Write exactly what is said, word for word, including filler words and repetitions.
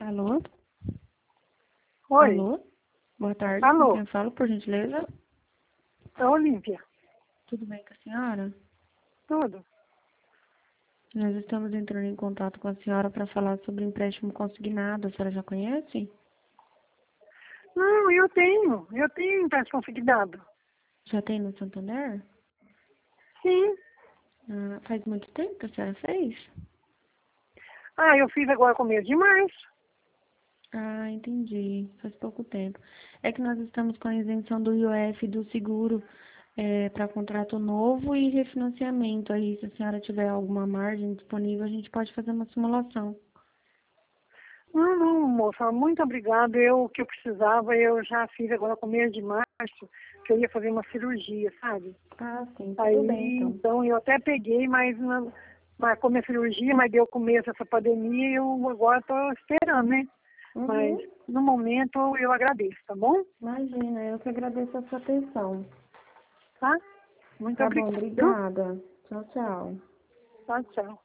Alô? Oi. Alô? Boa tarde. Alô? Com quem falo, por gentileza? É Olímpia. Tudo bem com a senhora? Tudo. Nós estamos entrando em contato com a senhora para falar sobre empréstimo consignado. A senhora já conhece? Não, eu tenho. Eu tenho empréstimo consignado. Já tem no Santander? Sim. Ah, faz muito tempo que a senhora fez? Ah, eu fiz agora com mês de março. Ah, entendi. Faz pouco tempo. É que nós estamos com a isenção do I O F do seguro para contrato novo e refinanciamento. Aí, se a senhora tiver alguma margem disponível, a gente pode fazer uma simulação. Não, não, moça, muito obrigada. Eu, o que eu precisava, eu já fiz agora com mês de março, que eu ia fazer uma cirurgia, sabe? Ah, sim, tudo Aí, bem, então. então, eu até peguei, mas não, marcou minha cirurgia, mas deu começo essa pandemia e eu agora estou esperando, né? Mas, Uhum. no momento, eu agradeço, tá bom? Imagina, eu que agradeço a sua atenção. Tá? Muito Tá bom, obrigada. obrigada. Tchau, tchau. Tchau, tchau.